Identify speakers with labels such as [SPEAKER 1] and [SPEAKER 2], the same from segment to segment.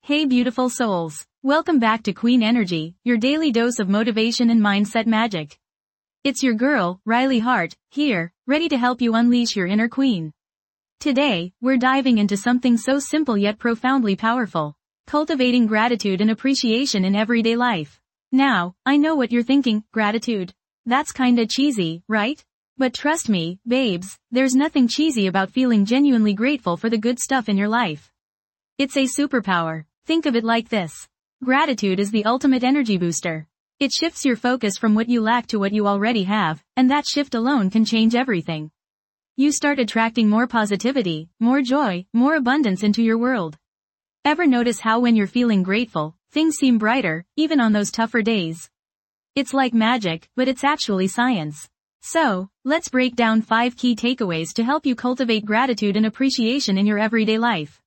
[SPEAKER 1] Hey beautiful souls. Welcome back to Queen Energy, your daily dose of motivation and mindset magic. It's your girl, Riley Hart, here, ready to help you unleash your inner queen. Today, we're diving into something so simple yet profoundly powerful. Cultivating gratitude and appreciation in everyday life. Now, I know what you're thinking, gratitude. That's kinda cheesy, right? But trust me, babes, there's nothing cheesy about feeling genuinely grateful for the good stuff in your life. It's a superpower. Think of it like this. Gratitude is the ultimate energy booster. It shifts your focus from what you lack to what you already have, and that shift alone can change everything. You start attracting more positivity, more joy, more abundance into your world. Ever notice how when you're feeling grateful, things seem brighter, even on those tougher days? It's like magic, but it's actually science. So, let's break down 5 key takeaways to help you cultivate gratitude and appreciation in your everyday life.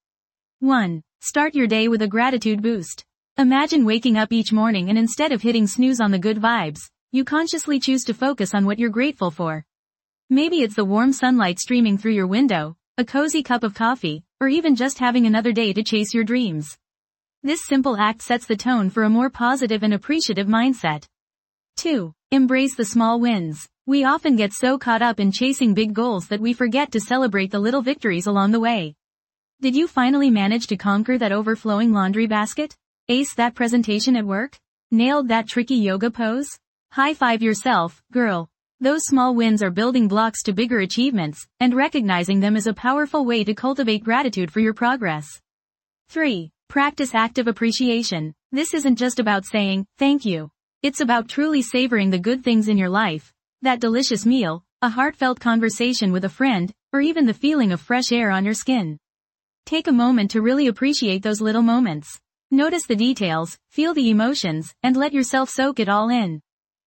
[SPEAKER 1] 1. Start your day with a gratitude boost. Imagine waking up each morning and instead of hitting snooze on the good vibes, you consciously choose to focus on what you're grateful for. Maybe it's the warm sunlight streaming through your window, a cozy cup of coffee, or even just having another day to chase your dreams. This simple act sets the tone for a more positive and appreciative mindset. 2. Embrace the small wins. We often get so caught up in chasing big goals that we forget to celebrate the little victories along the way. Did you finally manage to conquer that overflowing laundry basket? Ace that presentation at work? Nailed that tricky yoga pose? High-five yourself, girl. Those small wins are building blocks to bigger achievements, and recognizing them is a powerful way to cultivate gratitude for your progress. 3. Practice active appreciation. This isn't just about saying, thank you. It's about truly savoring the good things in your life. That delicious meal, a heartfelt conversation with a friend, or even the feeling of fresh air on your skin. Take a moment to really appreciate those little moments. Notice the details, feel the emotions, and let yourself soak it all in.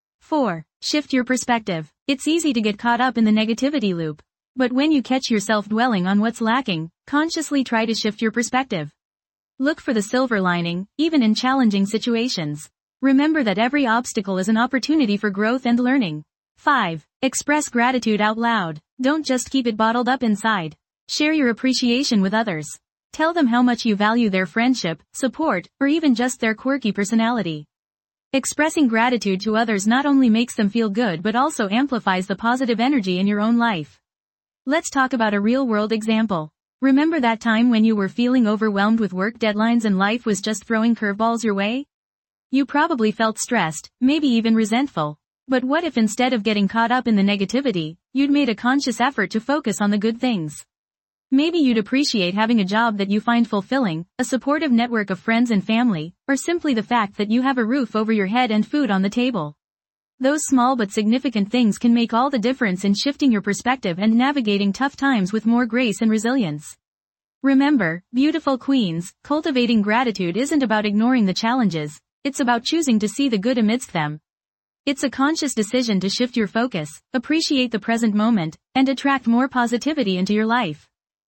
[SPEAKER 1] 4. Shift your perspective. It's easy to get caught up in the negativity loop. But when you catch yourself dwelling on what's lacking, consciously try to shift your perspective. Look for the silver lining, even in challenging situations. Remember that every obstacle is an opportunity for growth and learning. 5. Express gratitude out loud. Don't just keep it bottled up inside. Share your appreciation with others. Tell them how much you value their friendship, support, or even just their quirky personality. Expressing gratitude to others not only makes them feel good but also amplifies the positive energy in your own life. Let's talk about a real-world example. Remember that time when you were feeling overwhelmed with work deadlines and life was just throwing curveballs your way? You probably felt stressed, maybe even resentful. But what if instead of getting caught up in the negativity, you'd made a conscious effort to focus on the good things? Maybe you'd appreciate having a job that you find fulfilling, a supportive network of friends and family, or simply the fact that you have a roof over your head and food on the table. Those small but significant things can make all the difference in shifting your perspective and navigating tough times with more grace and resilience. Remember, beautiful queens, cultivating gratitude isn't about ignoring the challenges, it's about choosing to see the good amidst them. It's a conscious decision to shift your focus, appreciate the present moment, and attract more positivity into your life.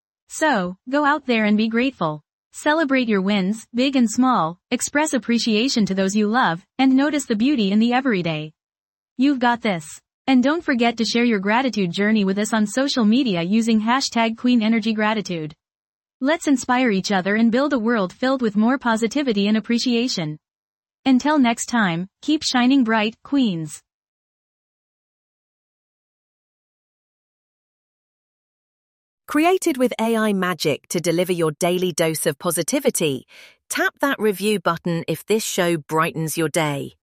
[SPEAKER 1] So, go out there and be grateful. Celebrate your wins, big and small, express appreciation to those you love, and notice the beauty in the everyday. You've got this. And don't forget to share your gratitude journey with us on social media using #QueenEnergyGratitude. Let's inspire each other and build a world filled with more positivity and appreciation. Until next time, keep shining bright, queens.
[SPEAKER 2] Created with AI magic to deliver your daily dose of positivity, tap that review button if this show brightens your day.